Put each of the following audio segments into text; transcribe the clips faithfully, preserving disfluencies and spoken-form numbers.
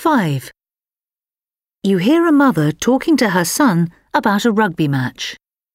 five. You hear a mother talking to her son about a rugby match.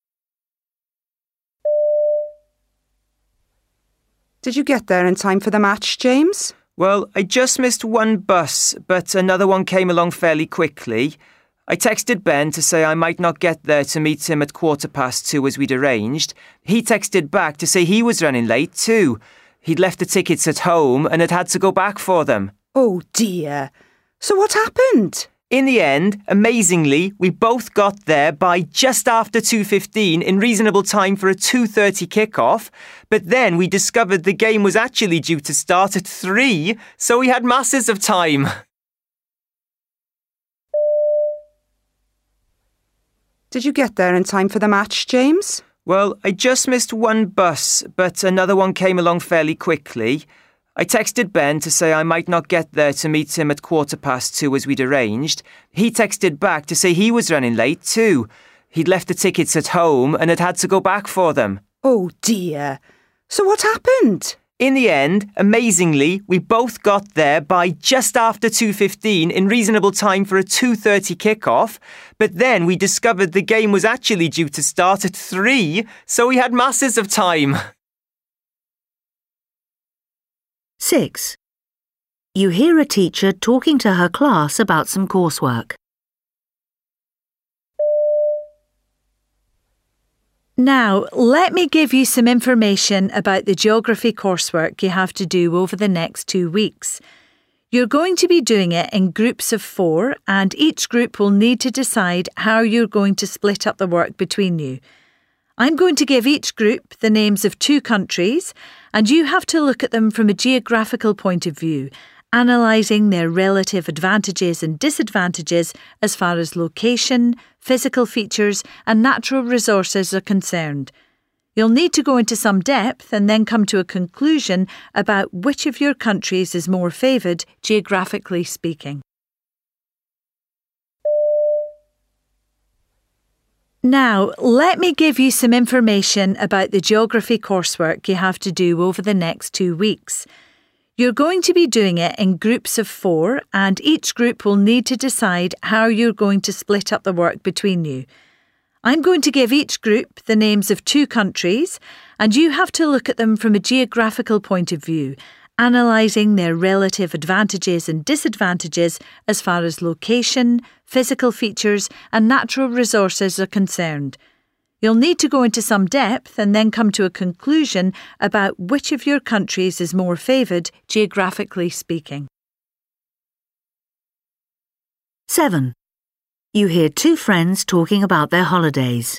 Did you get there in time for the match, James? Well, I just missed one bus, but another one came along fairly quickly. I texted Ben to say I might not get there to meet him at quarter past two as we'd arranged. He texted back to say he was running late too. He'd left the tickets at home and had had to go back for them. Oh dear. So what happened? In the end, amazingly, we both got there by just after two fifteen in reasonable time for a two thirty kick-off, but then we discovered the game was actually due to start at three, so we had masses of time. Did you get there in time for the match, James? Well, I just missed one bus, but another one came along fairly quickly. I texted Ben to say I might not get there to meet him at quarter past two as we'd arranged. He texted back to say he was running late too. He'd left the tickets at home and had had to go back for them. Oh dear. So what happened? In the end, amazingly, we both got there by just after two fifteen in reasonable time for a two thirty kick-off, but then we discovered the game was actually due to start at three, so we had masses of time. six. You hear a teacher talking to her class about some coursework. Now, let me give you some information about the geography coursework you have to do over the next two weeks. You're going to be doing it in groups of four, and each group will need to decide how you're going to split up the work between you. I'm going to give each group the names of two countries, and you have to look at them from a geographical point of view, analysing their relative advantages and disadvantages as far as location, physical features and natural resources are concerned. You'll need to go into some depth and then come to a conclusion about which of your countries is more favoured, geographically speaking. Now, let me give you some information about the geography coursework you have to do over the next two weeks. You're going to be doing it in groups of four, and each group will need to decide how you're going to split up the work between you. I'm going to give each group the names of two countries, and you have to look at them from a geographical point of view, analysing their relative advantages and disadvantages as far as location, physical features and natural resources are concerned. You'll need to go into some depth and then come to a conclusion about which of your countries is more favoured, geographically speaking. seven. You hear two friends talking about their holidays.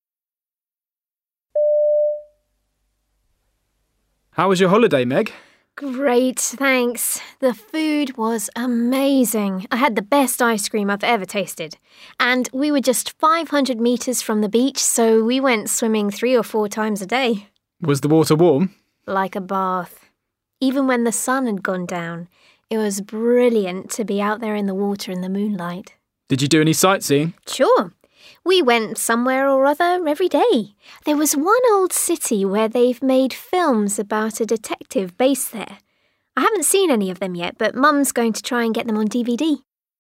How was your holiday, Meg? Great, thanks. The food was amazing. I had the best ice cream I've ever tasted. And we were just five hundred metres from the beach, so we went swimming three or four times a day. Was the water warm? Like a bath. Even when the sun had gone down, it was brilliant to be out there in the water in the moonlight. Did you do any sightseeing? Sure. We went somewhere or other every day. There was one old city where they've made films about a detective based there. I haven't seen any of them yet, but Mum's going to try and get them on D V D.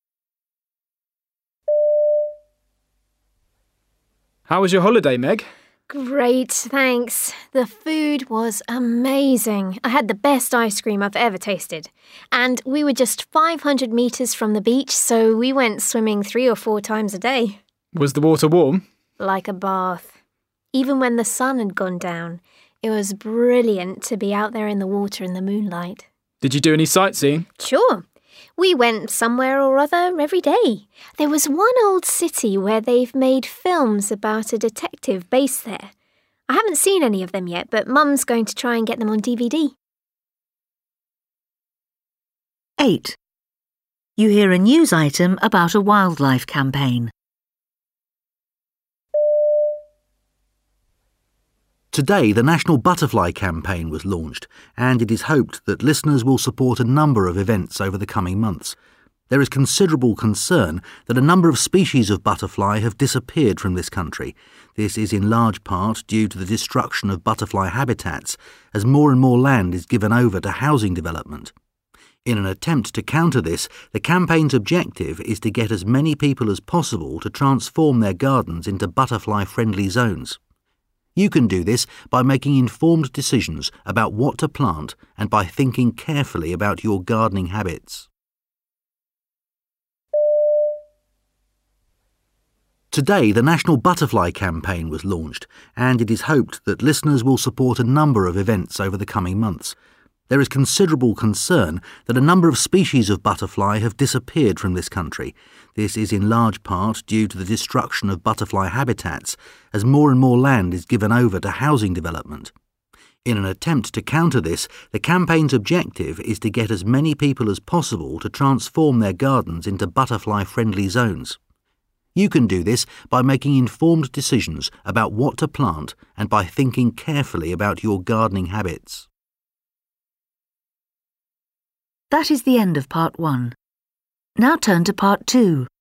How was your holiday, Meg? Great, thanks. The food was amazing. I had the best ice cream I've ever tasted. And we were just five hundred metres from the beach, so we went swimming three or four times a day. Was the water warm? Like a bath. Even when the sun had gone down, it was brilliant to be out there in the water in the moonlight. Did you do any sightseeing? Sure. We went somewhere or other every day. There was one old city where they've made films about a detective based there. I haven't seen any of them yet, but Mum's going to try and get them on D V D. eight. You hear a news item about a wildlife campaign. Today, the National Butterfly Campaign was launched, and it is hoped that listeners will support a number of events over the coming months. There is considerable concern that a number of species of butterfly have disappeared from this country. This is in large part due to the destruction of butterfly habitats, as more and more land is given over to housing development. In an attempt to counter this, the campaign's objective is to get as many people as possible to transform their gardens into butterfly-friendly zones. You can do this by making informed decisions about what to plant and by thinking carefully about your gardening habits. Today, the National Butterfly Campaign was launched, and it is hoped that listeners will support a number of events over the coming months. There is considerable concern that a number of species of butterfly have disappeared from this country. This is in large part due to the destruction of butterfly habitats, as more and more land is given over to housing development. In an attempt to counter this, the campaign's objective is to get as many people as possible to transform their gardens into butterfly-friendly zones. You can do this by making informed decisions about what to plant and by thinking carefully about your gardening habits. That is the end of part one. Now turn to part two.